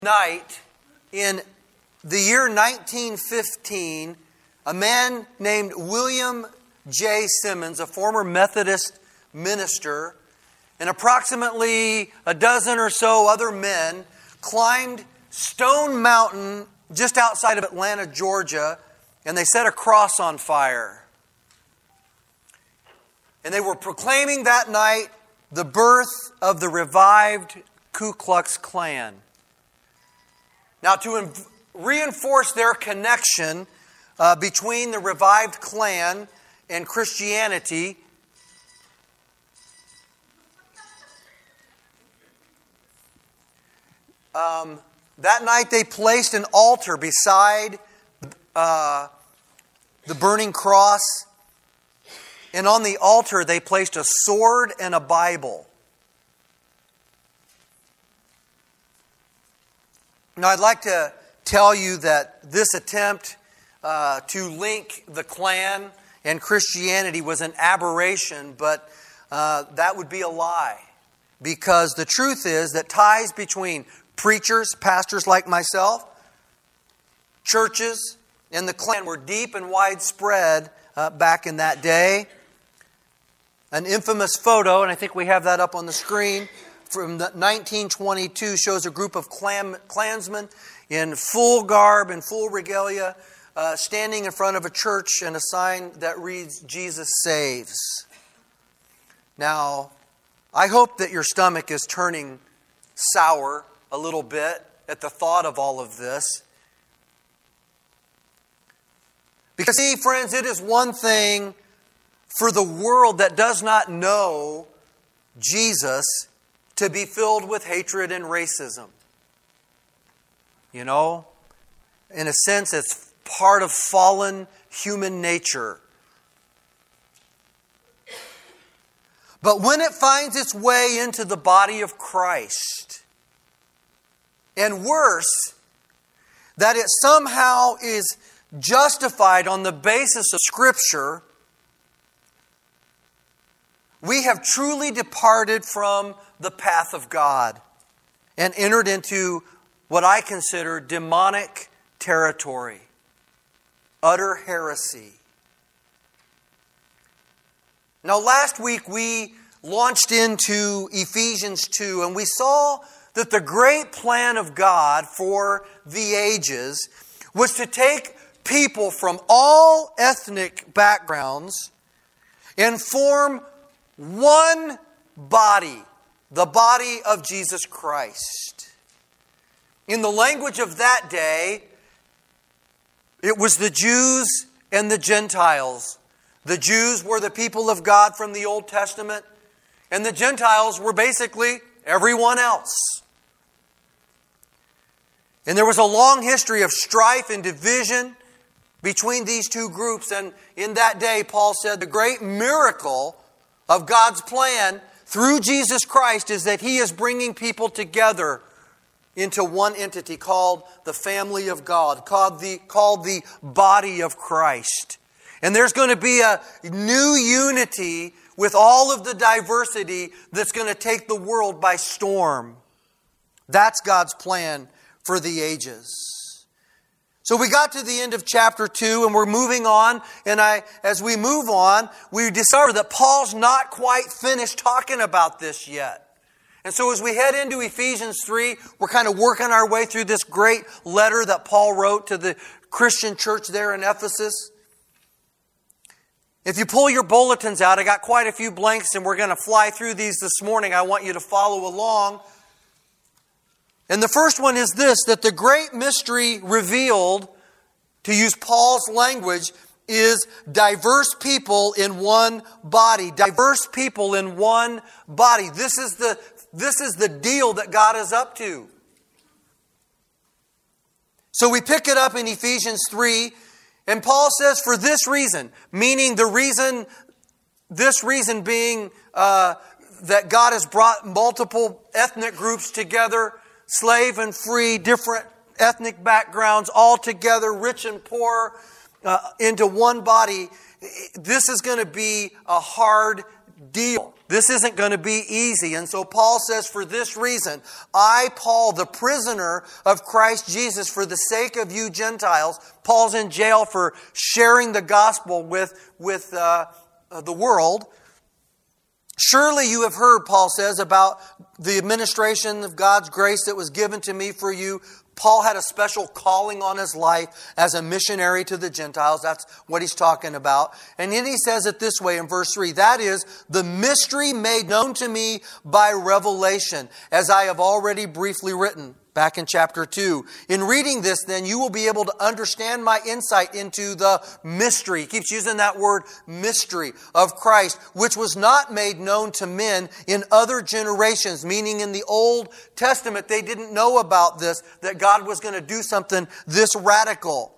Night in the year 1915, a man named William J. Simmons, a former Methodist minister, and approximately a dozen or so other men climbed Stone Mountain just outside of Atlanta, Georgia, and they set a cross on fire. And they were proclaiming that night the birth of the revived Ku Klux Klan. Now, to reinforce their connection between the revived Klan and Christianity, that night they placed an altar beside the burning cross, and on the altar they placed a sword and a Bible. Now, I'd like to tell you that this attempt to link the Klan and Christianity was an aberration, but that would be a lie. Because the truth is that ties between preachers, pastors like myself, churches, and the Klan were deep and widespread back in that day. An infamous photo, and I think we have that up on the screen, from 1922 shows a group of Klansmen in full garb and full regalia standing in front of a church and a sign that reads, "Jesus saves." Now, I hope that your stomach is turning sour a little bit at the thought of all of this. Because, see, friends, it is one thing for the world that does not know Jesus to be filled with hatred and racism. You know, in a sense, it's part of fallen human nature. But when it finds its way into the body of Christ, and worse, that it somehow is justified on the basis of Scripture, we have truly departed from the path of God and entered into what I consider demonic territory, utter heresy. Now, last week we launched into Ephesians 2, and we saw that the great plan of God for the ages was to take people from all ethnic backgrounds and form one body, the body of Jesus Christ. In the language of that day, it was the Jews and the Gentiles. The Jews were the people of God from the Old Testament, and the Gentiles were basically everyone else. And there was a long history of strife and division between these two groups, and in that day, Paul said the great miracle of God's plan through Jesus Christ is that He is bringing people together into one entity called the family of God, called the body of Christ. And there's going to be a new unity with all of the diversity that's going to take the world by storm. That's God's plan for the ages. So we got to the end of chapter 2 and we're moving on. And as we move on, we discover that Paul's not quite finished talking about this yet. And so as we head into Ephesians 3, we're kind of working our way through this great letter that Paul wrote to the Christian church there in Ephesus. If you pull your bulletins out, I got quite a few blanks and we're going to fly through these this morning. I want you to follow along. And the first one is this, that the great mystery revealed, to use Paul's language, is diverse people in one body. Diverse people in one body. This is the deal that God is up to. So we pick it up in Ephesians 3, and Paul says, for this reason, meaning this reason being that God has brought multiple ethnic groups together, slave and free, different ethnic backgrounds, all together, rich and poor, into one body. This is going to be a hard deal. This isn't going to be easy. And so Paul says, for this reason, I, Paul, the prisoner of Christ Jesus, for the sake of you Gentiles. Paul's in jail for sharing the gospel with the world. Surely you have heard, Paul says, about the administration of God's grace that was given to me for you. Paul had a special calling on his life as a missionary to the Gentiles. That's what he's talking about. And then he says it this way in verse 3. That is, the mystery made known to me by revelation, as I have already briefly written. Back in chapter 2. In reading this, then, you will be able to understand my insight into the mystery. He keeps using that word, mystery, of Christ, which was not made known to men in other generations, meaning in the Old Testament, they didn't know about this, that God was going to do something this radical.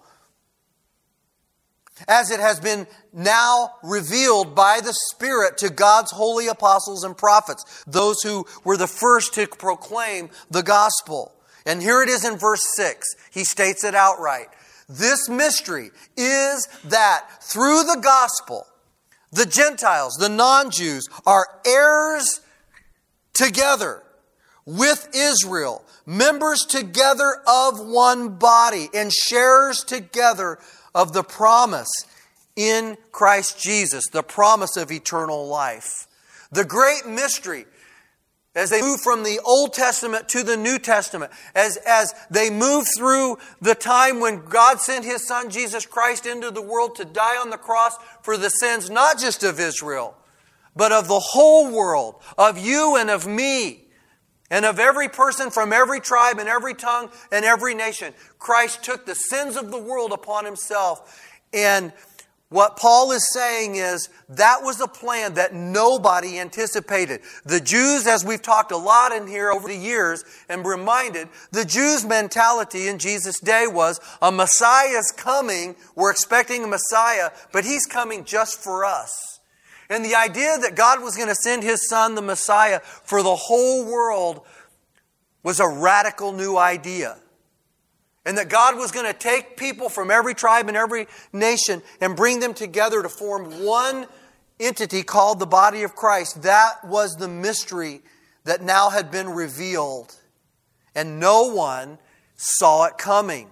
As it has been now revealed by the Spirit to God's holy apostles and prophets, those who were the first to proclaim the gospel. And here it is in verse 6. He states it outright. This mystery is that through the gospel, the Gentiles, the non-Jews, are heirs together with Israel, members together of one body, and sharers together of the promise in Christ Jesus, the promise of eternal life. The great mystery, as they move from the Old Testament to the New Testament, as they move through the time when God sent His Son Jesus Christ into the world to die on the cross for the sins not just of Israel, but of the whole world, of you and of me, and of every person from every tribe and every tongue and every nation. Christ took the sins of the world upon Himself. And what Paul is saying is that was a plan that nobody anticipated. The Jews, as we've talked a lot in here over the years and reminded, the Jews' mentality in Jesus' day was a Messiah is coming. We're expecting a Messiah, but He's coming just for us. And the idea that God was going to send His Son, the Messiah, for the whole world was a radical new idea. And that God was going to take people from every tribe and every nation and bring them together to form one entity called the body of Christ. That was the mystery that now had been revealed. And no one saw it coming.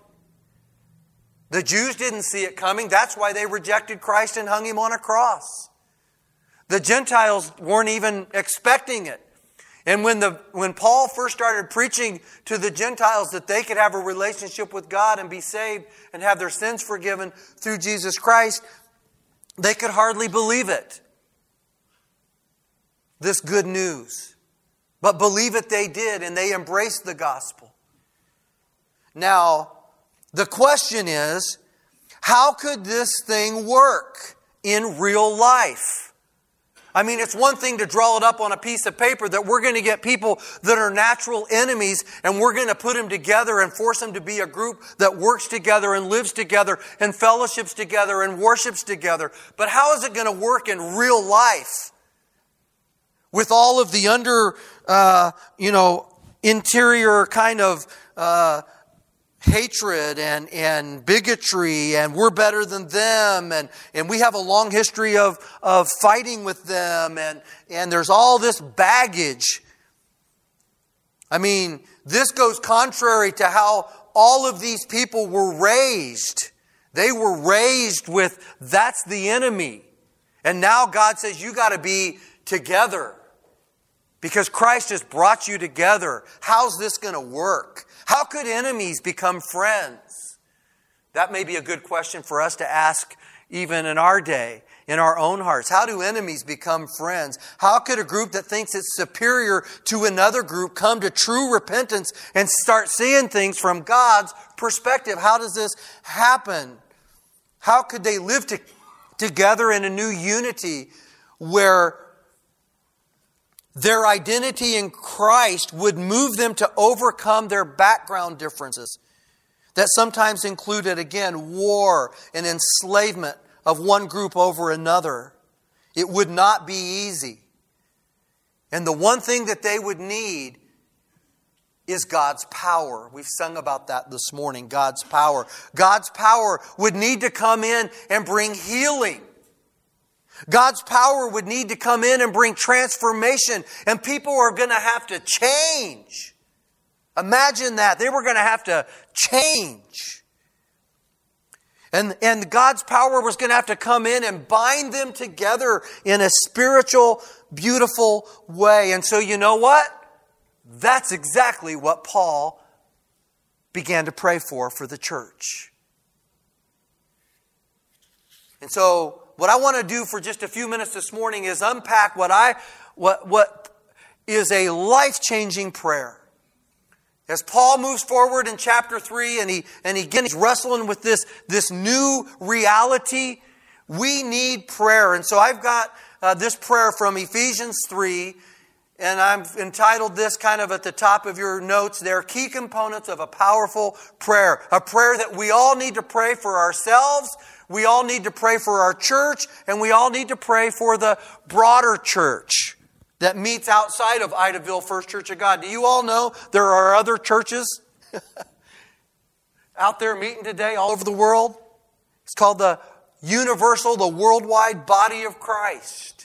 The Jews didn't see it coming. That's why they rejected Christ and hung Him on a cross. The Gentiles weren't even expecting it. And when Paul first started preaching to the Gentiles that they could have a relationship with God and be saved and have their sins forgiven through Jesus Christ, they could hardly believe it. This good news. But believe it they did, and they embraced the gospel. Now, the question is, how could this thing work in real life? I mean, it's one thing to draw it up on a piece of paper that we're going to get people that are natural enemies and we're going to put them together and force them to be a group that works together and lives together and fellowships together and worships together. But how is it going to work in real life? With all of the interior kind of hatred and bigotry, and we're better than them, and we have a long history of fighting with them, and there's all this baggage. I mean, this goes contrary to how all of these people were raised. They were raised with, that's the enemy. And now God says, you got to be together. Because Christ has brought you together. How's this going to work? How could enemies become friends? That may be a good question for us to ask even in our day, in our own hearts. How do enemies become friends? How could a group that thinks it's superior to another group come to true repentance and start seeing things from God's perspective? How does this happen? How could they live together in a new unity where their identity in Christ would move them to overcome their background differences that sometimes included, again, war and enslavement of one group over another? It would not be easy. And the one thing that they would need is God's power. We've sung about that this morning, God's power. God's power would need to come in and bring healing. God's power would need to come in and bring transformation, and people are going to have to change. Imagine that. They were going to have to change. And God's power was going to have to come in and bind them together in a spiritual, beautiful way. And so you know what? That's exactly what Paul began to pray for the church. And so what I want to do for just a few minutes this morning is unpack what is a life-changing prayer. As Paul moves forward in chapter 3 and he's wrestling with this new reality, we need prayer. And so I've got this prayer from Ephesians 3, and I've entitled this kind of at the top of your notes there, Key Components of a Powerful Prayer. A prayer that we all need to pray for ourselves, we all need to pray for our church, and we all need to pray for the broader church that meets outside of Idaville First Church of God. Do you all know there are other churches out there meeting today all over the world? It's called the universal, the worldwide body of Christ.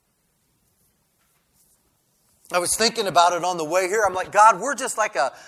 I was thinking about it on the way here. I'm like, God, we're just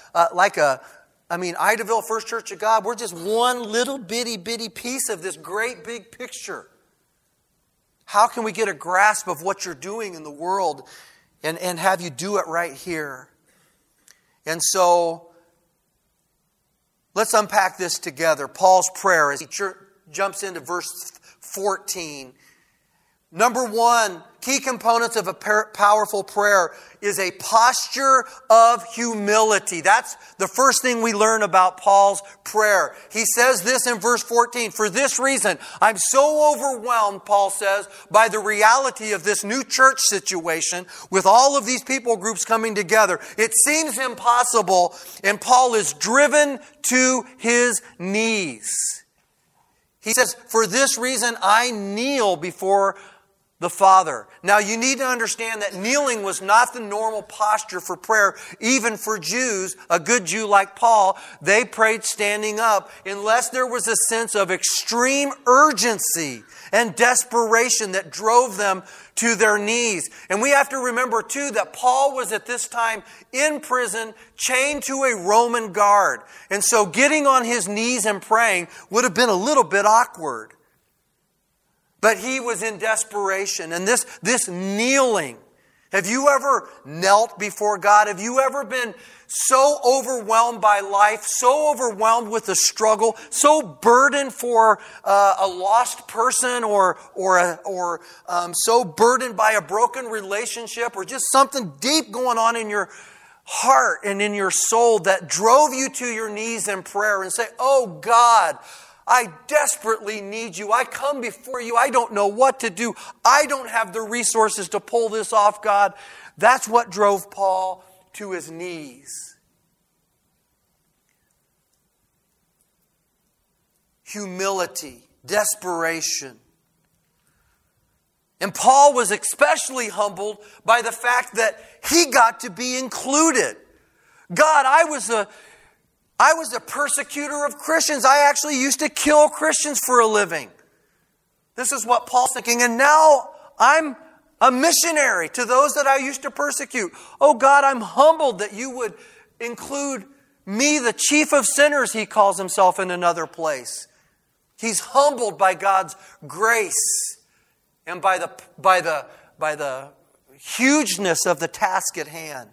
Idaville First Church of God, we're just one little bitty piece of this great big picture. How can we get a grasp of what you're doing in the world and have you do it right here? And so, let's unpack this together. Paul's prayer as he jumps into verse 14. Number one, key components of a powerful prayer is a posture of humility. That's the first thing we learn about Paul's prayer. He says this in verse 14, for this reason, I'm so overwhelmed, Paul says, by the reality of this new church situation with all of these people groups coming together. It seems impossible, and Paul is driven to his knees. He says, for this reason, I kneel before the Father. Now you need to understand that kneeling was not the normal posture for prayer, even for Jews. A good Jew like Paul, they prayed standing up unless there was a sense of extreme urgency and desperation that drove them to their knees. And we have to remember too that Paul was at this time in prison, chained to a Roman guard. And so getting on his knees and praying would have been a little bit awkward. But he was in desperation. And this kneeling, have you ever knelt before God? Have you ever been so overwhelmed by life, so overwhelmed with the struggle, so burdened for a lost person or so burdened by a broken relationship or just something deep going on in your heart and in your soul that drove you to your knees in prayer and say, oh God, I desperately need you. I come before you. I don't know what to do. I don't have the resources to pull this off, God. That's what drove Paul to his knees. Humility, desperation. And Paul was especially humbled by the fact that he got to be included. God, I was a persecutor of Christians. I actually used to kill Christians for a living. This is what Paul's thinking. And now I'm a missionary to those that I used to persecute. Oh God, I'm humbled that you would include me, the chief of sinners, he calls himself in another place. He's humbled by God's grace and by the hugeness of the task at hand.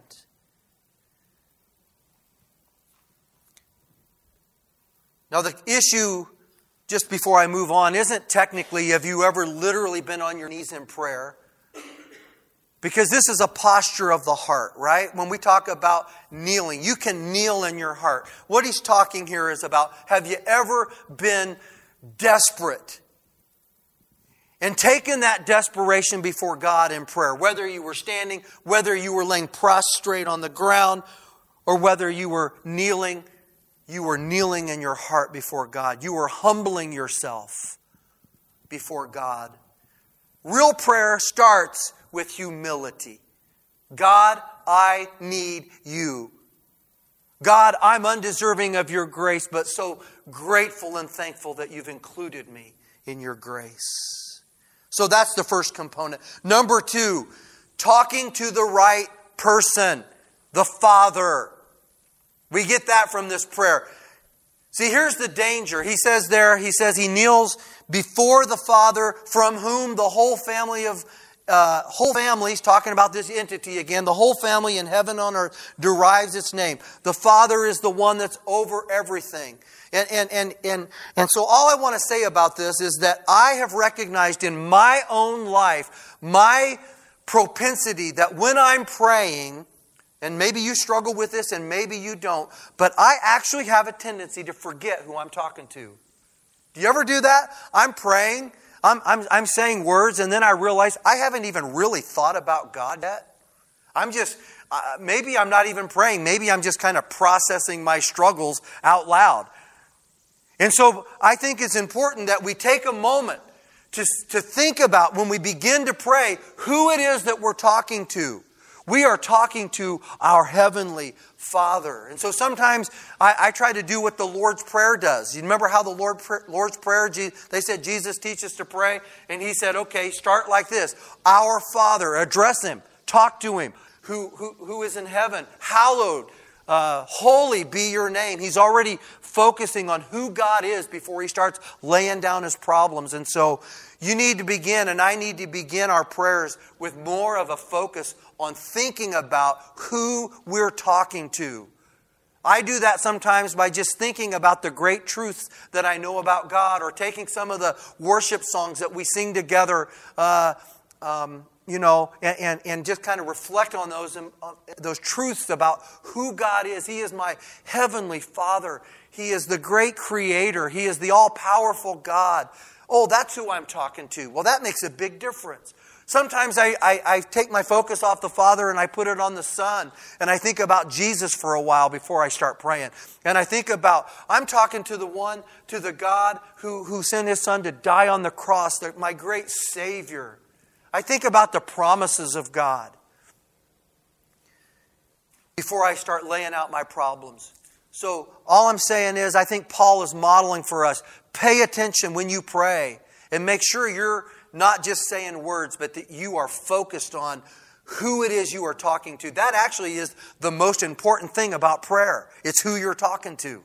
Now the issue, just before I move on, isn't technically have you ever literally been on your knees in prayer? Because this is a posture of the heart, right? When we talk about kneeling, you can kneel in your heart. What he's talking here is about, have you ever been desperate and taken that desperation before God in prayer? Whether you were standing, whether you were laying prostrate on the ground, or whether you were kneeling in your heart before God. You were humbling yourself before God. Real prayer starts with humility. God, I need you. God, I'm undeserving of your grace, but so grateful and thankful that you've included me in your grace. So that's the first component. Number 2, talking to the right person, the Father. We get that from this prayer. See, here's the danger. He says he kneels before the Father, from whom the whole family, he's talking about this entity again, the whole family in heaven on earth derives its name. The Father is the one that's over everything. And so all I want to say about this is that I have recognized in my own life, my propensity that when I'm praying, and maybe you struggle with this and maybe you don't, but I actually have a tendency to forget who I'm talking to. Do you ever do that? I'm praying, I'm saying words, and then I realize I haven't even really thought about God yet. I'm just, maybe I'm not even praying. Maybe I'm just kind of processing my struggles out loud. And so I think it's important that we take a moment to think about, when we begin to pray, who it is that we're talking to. We are talking to our Heavenly Father. And so sometimes I try to do what the Lord's Prayer does. You remember how the Lord's Prayer, they said Jesus teach us to pray? And He said, okay, start like this. Our Father, address Him, talk to Him, who is in heaven, hallowed, holy be your name. He's already focusing on who God is before He starts laying down His problems. And so you need to begin, and I need to begin our prayers with more of a focus on thinking about who we're talking to. I do that sometimes by just thinking about the great truths that I know about God, or taking some of the worship songs that we sing together, and just kind of reflect on those truths about who God is. He is my Heavenly Father. He is the great Creator. He is the all-powerful God. Oh, that's who I'm talking to. Well, that makes a big difference. Sometimes I take my focus off the Father and I put it on the Son. And I think about Jesus for a while before I start praying. And I think about, I'm talking to the God who sent His Son to die on the cross, my great Savior. I think about the promises of God before I start laying out my problems. So all I'm saying is, I think Paul is modeling for us, pay attention when you pray and make sure you're not just saying words, but that you are focused on who it is you are talking to. That actually is the most important thing about prayer. It's who you're talking to.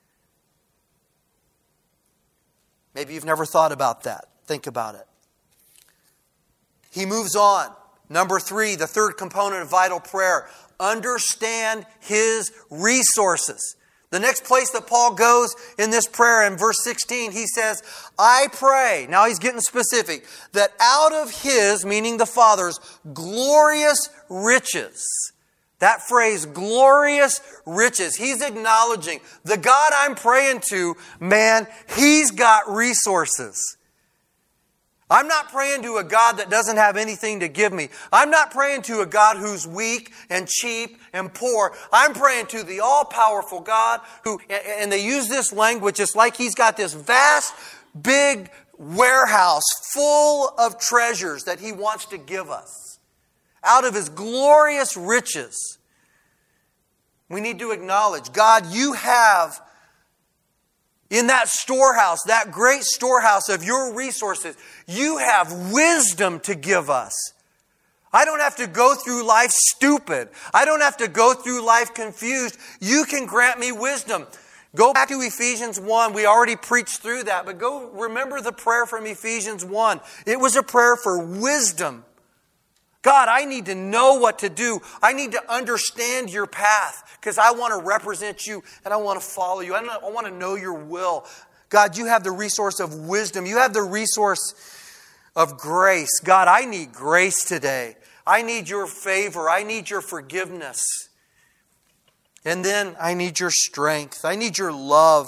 Maybe you've never thought about that. Think about it. He moves on. Number 3, the third component of vital prayer. Understand His resources. The next place that Paul goes in this prayer, in verse 16, he says, I pray, now he's getting specific, that out of His, meaning the Father's, glorious riches. That phrase, glorious riches. He's acknowledging the God I'm praying to, man, He's got resources. I'm not praying to a God that doesn't have anything to give me. I'm not praying to a God who's weak and cheap and poor. I'm praying to the all-powerful God who, and they use this language, it's like He's got this vast, big warehouse full of treasures that He wants to give us. Out of His glorious riches. We need to acknowledge, God, You have in that storehouse, that great storehouse of Your resources, You have wisdom to give us. I don't have to go through life stupid. I don't have to go through life confused. You can grant me wisdom. Go back to Ephesians 1. We already preached through that, but go remember the prayer from Ephesians 1. It was a prayer for wisdom. God, I need to know what to do. I need to understand Your path because I want to represent You and I want to follow You. I want to know Your will. God, You have the resource of wisdom. You have the resource of grace. God, I need grace today. I need Your favor. I need Your forgiveness. And then I need Your strength. I need Your love.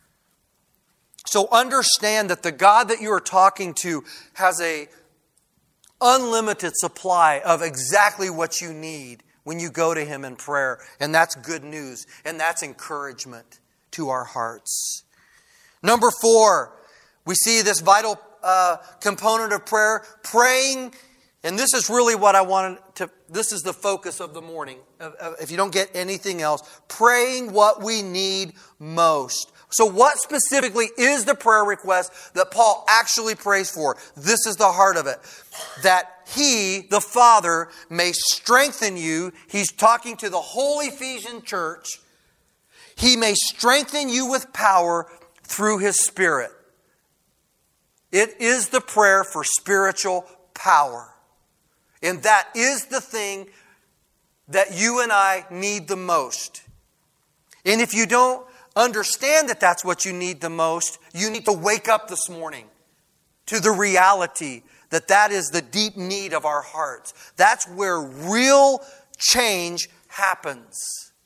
So understand that the God that you are talking to has a unlimited supply of exactly what you need when you go to Him in prayer. And that's good news. And that's encouragement to our hearts. Number 4, we see this vital component of prayer, praying. And this is really what I wanted to, this is the focus of the morning. If you don't get anything else, praying what we need most. So what specifically is the prayer request that Paul actually prays for? This is the heart of it. That He, the Father, may strengthen you. He's talking to the whole Ephesian church. He may strengthen you with power through His Spirit. It is the prayer for spiritual power. And that is the thing that you and I need the most. And if you don't understand that that's what you need the most, you need to wake up this morning to the reality that that is the deep need of our hearts. That's where real change happens.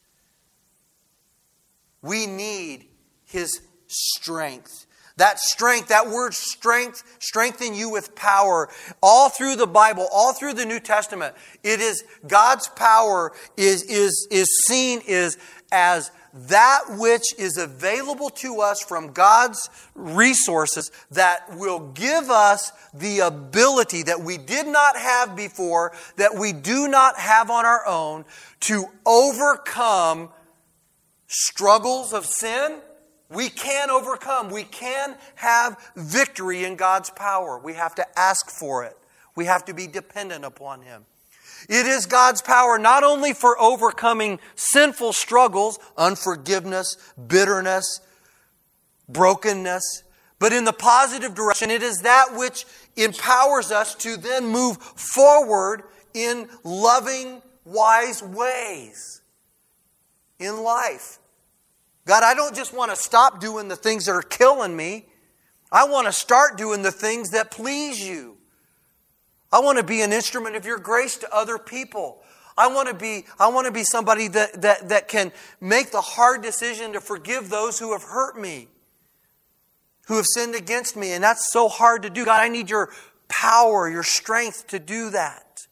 We need His strength. That strength, that word strength, strengthen you with power. All through the Bible, all through the New Testament, it is God's power is seen as that which is available to us from God's resources that will give us the ability that we did not have before, that we do not have on our own, to overcome struggles of sin. We can overcome. We can have victory in God's power. We have to ask for it. We have to be dependent upon Him. It is God's power not only for overcoming sinful struggles, unforgiveness, bitterness, brokenness, but in the positive direction, it is that which empowers us to then move forward in loving, wise ways in life. God, I don't just want to stop doing the things that are killing me. I want to start doing the things that please You. I want to be an instrument of Your grace to other people. I want to be somebody that can make the hard decision to forgive those who have hurt me, who have sinned against me. And that's so hard to do. God, I need Your power, Your strength to do that.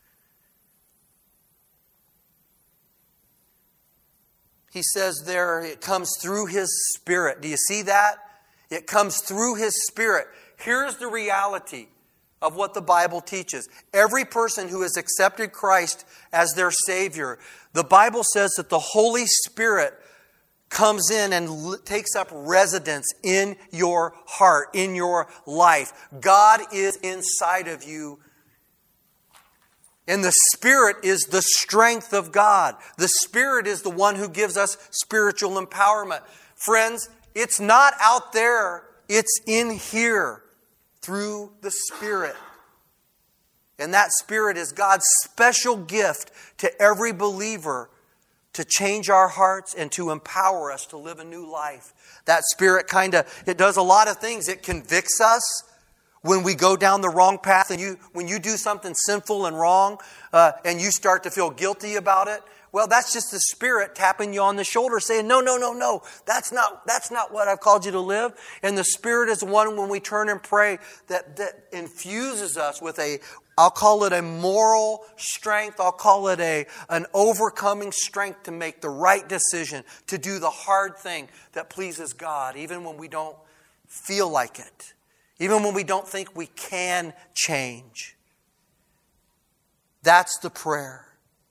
He says there, it comes through His Spirit. Do you see that? It comes through His Spirit. Here's the reality of what the Bible teaches. Every person who has accepted Christ as their Savior, the Bible says that the Holy Spirit comes in and takes up residence in your heart, in your life. God is inside of you. And the Spirit is the strength of God. The Spirit is the one who gives us spiritual empowerment. Friends, it's not out there. It's in here through the Spirit. And that Spirit is God's special gift to every believer to change our hearts and to empower us to live a new life. That Spirit it does a lot of things. It convicts us when we go down the wrong path, and when you do something sinful and wrong, and you start to feel guilty about it. Well, that's just the Spirit tapping you on the shoulder saying, no, that's not what I've called you to live. And the Spirit is the one, when we turn and pray, that infuses us with I'll call it a moral strength. I'll call it an overcoming strength to make the right decision, to do the hard thing that pleases God, even when we don't feel like it. Even when we don't think we can change. That's the prayer.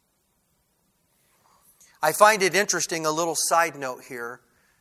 I find it interesting, a little side note here,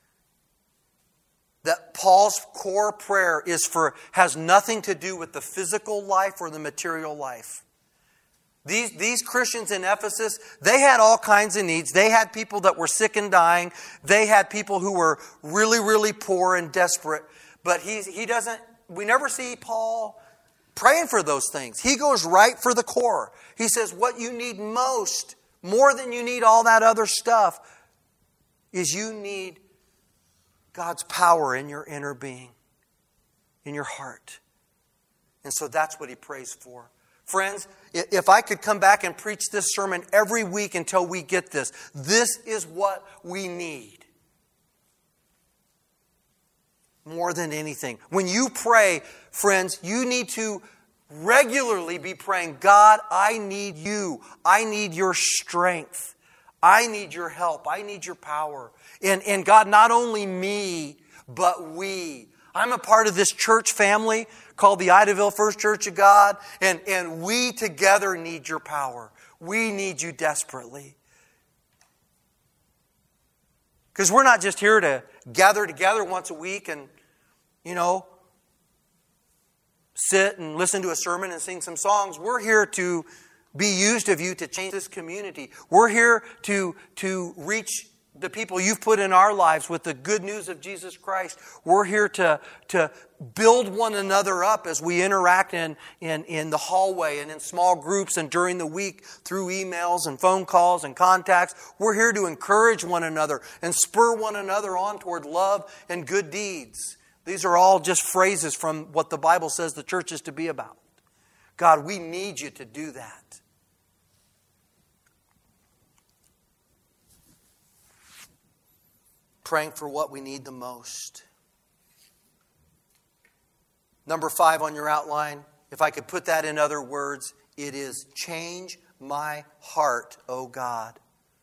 that Paul's core prayer has nothing to do with the physical life or the material life. These Christians in Ephesus, they had all kinds of needs. They had people that were sick and dying. They had people who were really, really poor and desperate. But we never see Paul praying for those things. He goes right for the core. He says what you need most, more than you need all that other stuff, is you need God's power in your inner being, in your heart. And so that's what he prays for. Friends, if I could come back and preach this sermon every week until we get this is what we need. More than anything. When you pray, friends, you need to regularly be praying, God, I need You. I need Your strength. I need Your help. I need Your power. And God, not only me, but we. I'm a part of this church family called the Idaville First Church of God, and we together need Your power. We need You desperately. Because we're not just here to gather together once a week and, sit and listen to a sermon and sing some songs. We're here to be used of you to change this community. We're here to reach the people you've put in our lives with the good news of Jesus Christ. We're here to build one another up as we interact in the hallway and in small groups and during the week through emails and phone calls and contacts. We're here to encourage one another and spur one another on toward love and good deeds. These are all just phrases from what the Bible says the church is to be about. God, we need you to do that. Praying for what we need the most. Number 5 on your outline, if I could put that in other words, it is change my heart, O God.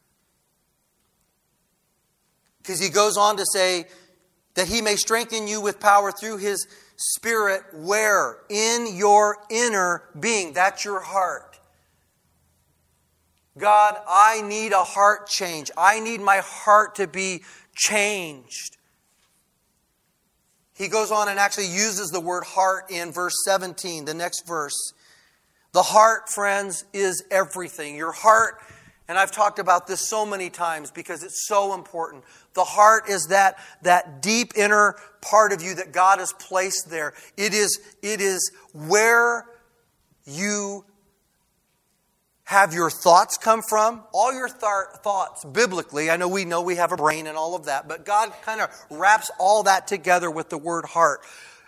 Because he goes on to say that he may strengthen you with power through his Spirit, where? In your inner being. That's your heart. God, I need a heart change. I need my heart to be changed. He goes on and actually uses the word heart in verse 17, the next verse. The heart, friends, is everything. Your heart, and I've talked about this so many times because it's so important. The heart is that deep inner part of you that God has placed there. It is where you have your thoughts come from. All your thoughts, biblically, I know we have a brain and all of that, but God kind of wraps all that together with the word heart.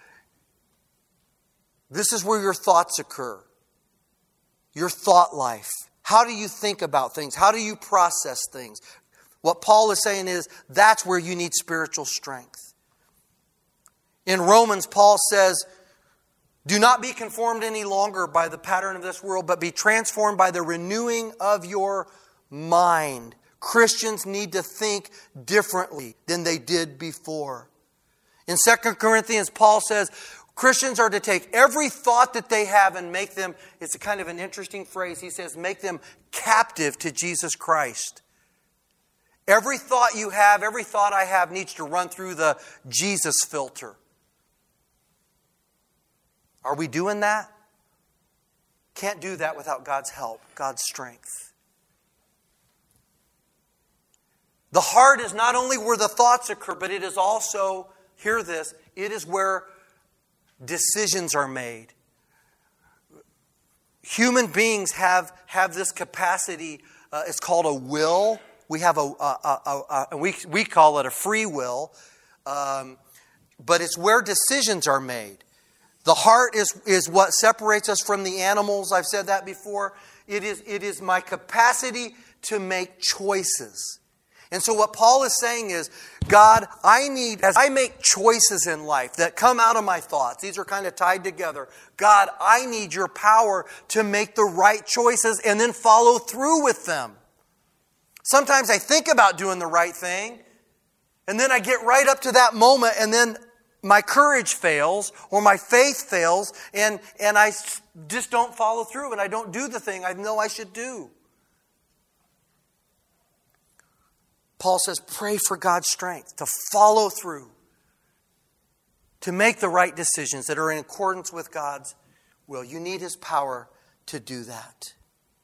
This is where your thoughts occur. Your thought life. How do you think about things? How do you process things? What Paul is saying is that's where you need spiritual strength. In Romans, Paul says, do not be conformed any longer by the pattern of this world, but be transformed by the renewing of your mind. Christians need to think differently than they did before. In 2 Corinthians, Paul says, Christians are to take every thought that they have and make them, it's a kind of an interesting phrase, he says, make them captive to Jesus Christ. Every thought you have, every thought I have needs to run through the Jesus filter. Are we doing that? Can't do that without God's help, God's strength. The heart is not only where the thoughts occur, but it is also, hear this, it is where decisions are made. Human beings have this capacity, it's called a will. We have we call it a free will, but it's where decisions are made. The heart is what separates us from the animals. I've said that before. It is my capacity to make choices. And so what Paul is saying is, God, as I make choices in life that come out of my thoughts, these are kind of tied together. God, I need your power to make the right choices and then follow through with them. Sometimes I think about doing the right thing, and then I get right up to that moment, and then my courage fails or my faith fails and I just don't follow through and I don't do the thing I know I should do. Paul says, pray for God's strength to follow through, to make the right decisions that are in accordance with God's will. You need His power to do that.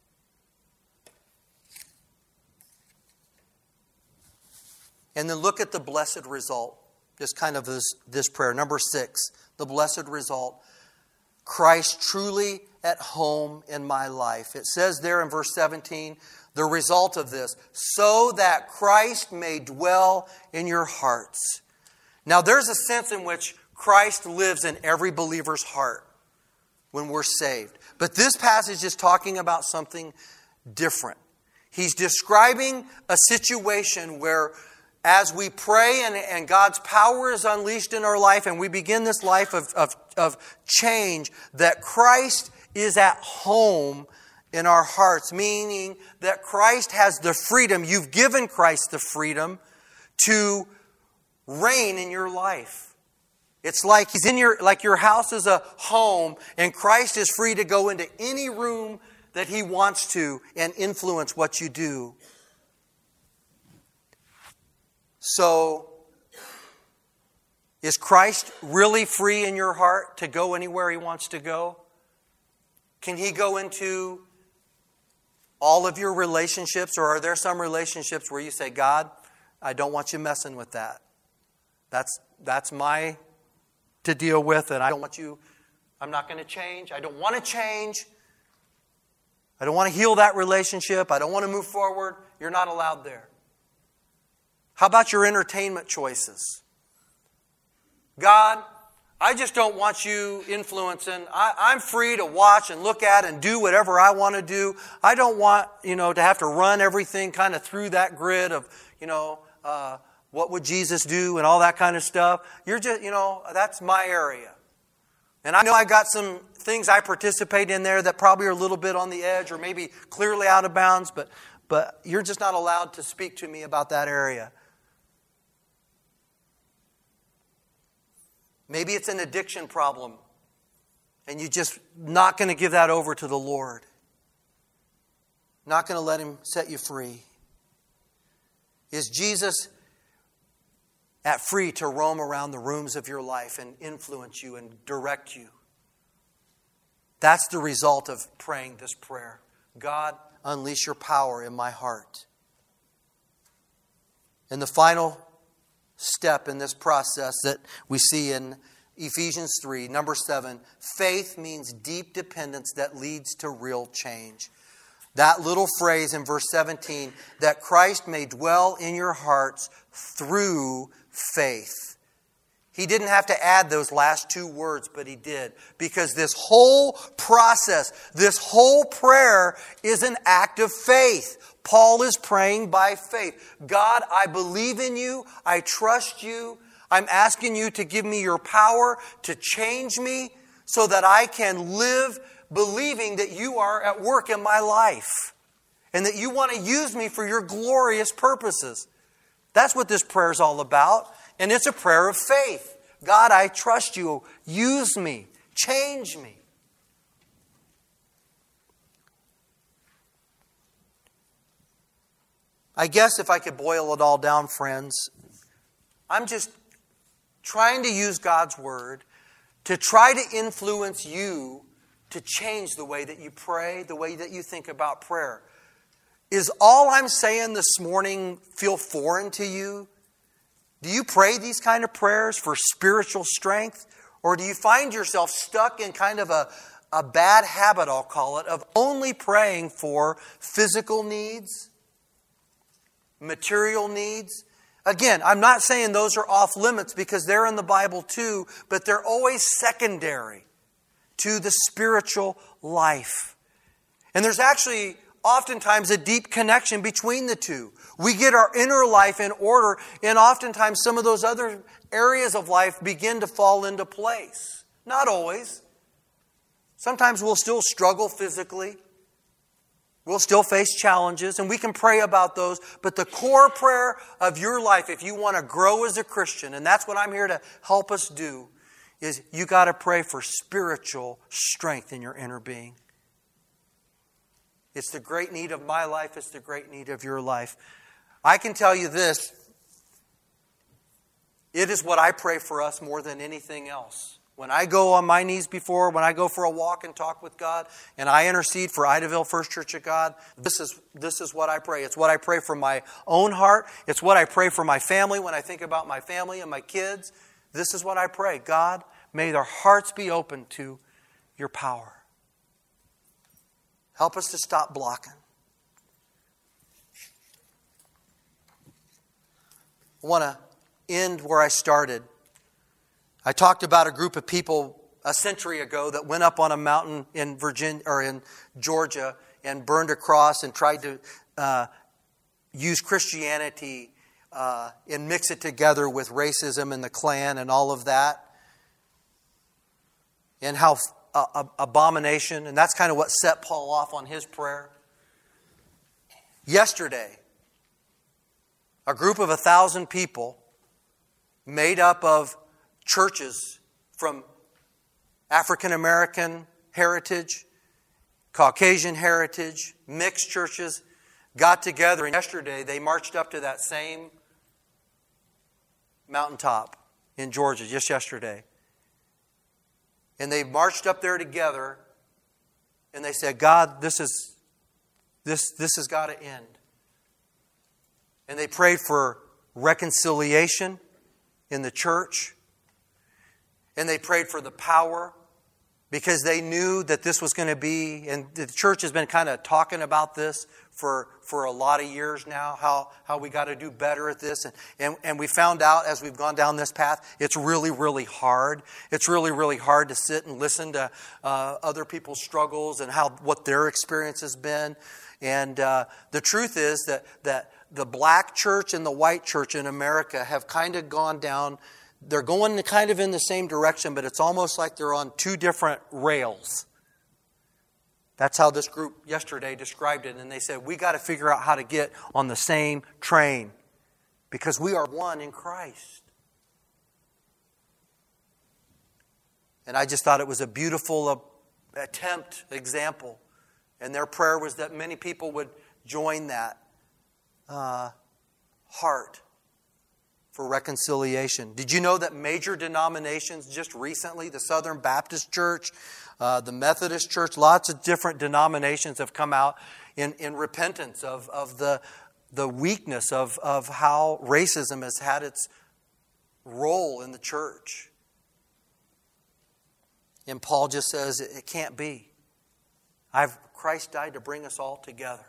And then look at the blessed result. Just kind of this prayer. Number 6, the blessed result. Christ truly at home in my life. It says there in verse 17, the result of this, so that Christ may dwell in your hearts. Now there's a sense in which Christ lives in every believer's heart when we're saved. But this passage is talking about something different. He's describing a situation where as we pray and God's power is unleashed in our life and we begin this life of change, that Christ is at home in our hearts, meaning that Christ has the freedom, you've given Christ the freedom to reign in your life. It's like He's in your house is a home and Christ is free to go into any room that He wants to and influence what you do. So, Is Christ really free in your heart to go anywhere He wants to go? Can He go into all of your relationships, or are there some relationships where you say, God, I don't want you messing with that. That's my to deal with, and I'm not going to change. I don't want to change. I don't want to heal that relationship. I don't want to move forward. You're not allowed there. How about your entertainment choices? God, I just don't want you influencing. I'm free to watch and look at and do whatever I want to do. I don't want, to have to run everything kind of through that grid of, what would Jesus do and all that kind of stuff. You're just, that's my area. And I know I got some things I participate in there that probably are a little bit on the edge or maybe clearly out of bounds, but you're just not allowed to speak to me about that area. Maybe it's an addiction problem, and you're just not going to give that over to the Lord. Not going to let Him set you free. Is Jesus free to roam around the rooms of your life and influence you and direct you? That's the result of praying this prayer. God, unleash your power in my heart. And the final step in this process that we see in Ephesians 3, number 7, faith means deep dependence that leads to real change. That little phrase in verse 17, that Christ may dwell in your hearts through faith. He didn't have to add those last two words, but He did. Because this whole process, this whole prayer is an act of faith. Paul is praying by faith. God, I believe in you. I trust you. I'm asking you to give me your power to change me so that I can live believing that you are at work in my life and that you want to use me for your glorious purposes. That's what this prayer is all about. And it's a prayer of faith. God, I trust you. Use me. Change me. I guess if I could boil it all down, friends, I'm just trying to use God's Word to try to influence you to change the way that you pray, the way that you think about prayer. Is all I'm saying this morning feel foreign to you? Do you pray these kind of prayers for spiritual strength? Or do you find yourself stuck in kind of a bad habit, I'll call it, of only praying for physical needs, material needs? Again, I'm not saying those are off limits because they're in the Bible too, but they're always secondary to the spiritual life. And there's actually oftentimes a deep connection between the two. We get our inner life in order, and oftentimes some of those other areas of life begin to fall into place. Not always. Sometimes we'll still struggle physically. We'll still face challenges, and we can pray about those. But the core prayer of your life, if you want to grow as a Christian, and that's what I'm here to help us do, is you got to pray for spiritual strength in your inner being. It's the great need of my life. It's the great need of your life. I can tell you this. It is what I pray for us more than anything else. When I go on my knees when I go for a walk and talk with God, and I intercede for Idaville First Church of God, this is what I pray. It's what I pray for my own heart. It's what I pray for my family when I think about my family and my kids. This is what I pray. God, may their hearts be open to your power. Help us to stop blocking. I want to end where I started. I talked about a group of people a century ago that went up on a mountain in Georgia and burned a cross and tried to use Christianity and mix it together with racism and the Klan and all of that. And how abomination, and that's kind of what set Paul off on his prayer. Yesterday, a group of 1,000 people made up of churches from African American heritage, Caucasian heritage, mixed churches, got together, and yesterday they marched up to that same mountaintop in Georgia just yesterday. And they marched up there together and they said, God, this has got to end. And they prayed for reconciliation in the church. And they prayed for the power, because they knew that this was going to be, and the church has been kind of talking about this for a lot of years now, how we got to do better at this. And we found out as we've gone down this path, it's really, really hard. It's really, really hard to sit and listen to other people's struggles and what their experience has been. And the truth is that the black church and the white church in America have kind of gone down. They're going kind of in the same direction, but it's almost like they're on two different rails. That's how this group yesterday described it. And they said, we got to figure out how to get on the same train because we are one in Christ. And I just thought it was a beautiful example. And their prayer was that many people would join that heart for reconciliation. Did you know that major denominations just recently, the Southern Baptist Church, the Methodist Church, lots of different denominations have come out in repentance of the weakness of how racism has had its role in the church. And Paul just says it can't be. Christ died to bring us all together.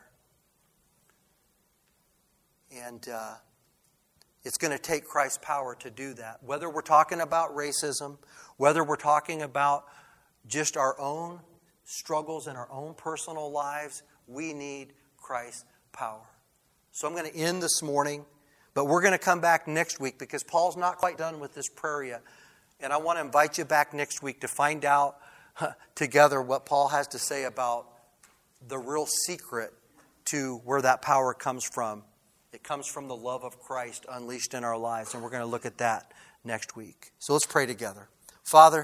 And it's going to take Christ's power to do that. Whether we're talking about racism, whether we're talking about just our own struggles in our own personal lives, we need Christ's power. So I'm going to end this morning, but we're going to come back next week because Paul's not quite done with this prayer yet. And I want to invite you back next week to find out together what Paul has to say about the real secret to where that power comes from. It comes from the love of Christ unleashed in our lives, and we're going to look at that next week. So let's pray together. Father,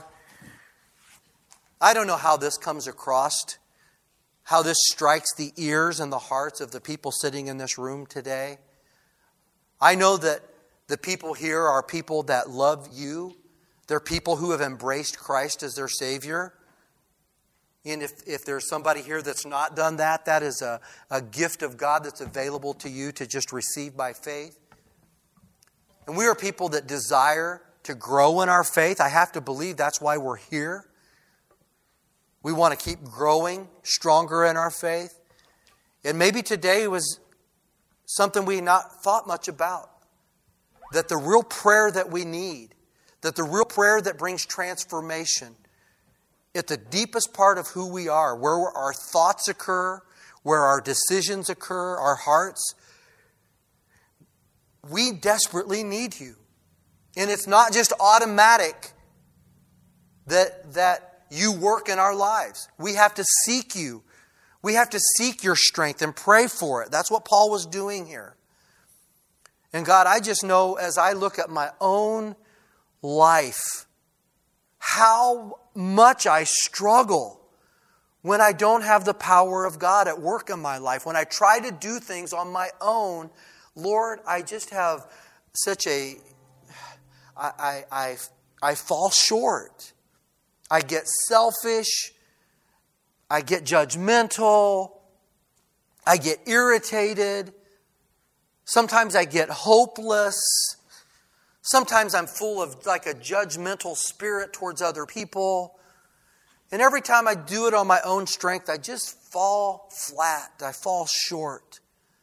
I don't know how this comes across, how this strikes the ears and the hearts of the people sitting in this room today. I know that the people here are people that love you. They're people who have embraced Christ as their Savior. And if there's somebody here that's not done that, that is a gift of God that's available to you to just receive by faith. And we are people that desire to grow in our faith. I have to believe that's why we're here. We want to keep growing stronger in our faith. And maybe today was something we not thought much about. That the real prayer that we need, that the real prayer that brings transformation, at the deepest part of who we are, where our thoughts occur, where our decisions occur, our hearts, we desperately need you. And it's not just automatic that you work in our lives. We have to seek you. We have to seek your strength and pray for it. That's what Paul was doing here. And God, I just know as I look at my own life, how much I struggle when I don't have the power of God at work in my life. When I try to do things on my own, Lord, I just have such I fall short. I get selfish. I get judgmental. I get irritated. Sometimes I get hopeless. Sometimes I'm full of like a judgmental spirit towards other people. And every time I do it on my own strength, I just fall flat. I fall short.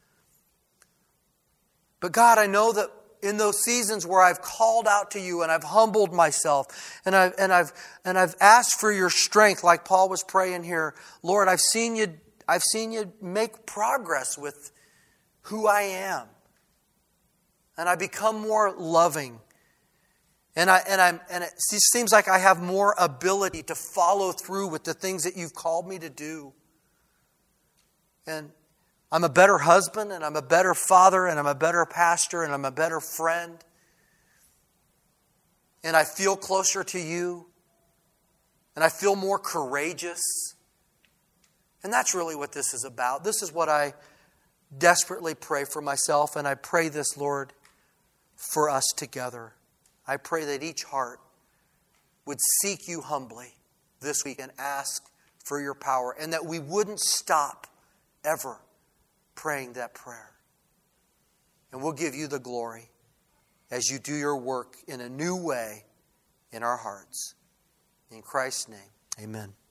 But God, I know that in those seasons where I've called out to you and I've humbled myself and I've asked for your strength, like Paul was praying here, Lord, I've seen you make progress with who I am. And I become more loving. And it seems like I have more ability to follow through with the things that you've called me to do. And I'm a better husband, and I'm a better father, and I'm a better pastor, and I'm a better friend. And I feel closer to you. And I feel more courageous. And that's really what this is about. This is what I desperately pray for myself, and I pray this, Lord, for us together. I pray that each heart would seek you humbly this week and ask for your power, and that we wouldn't stop ever praying that prayer. And we'll give you the glory as you do your work in a new way in our hearts. In Christ's name, amen.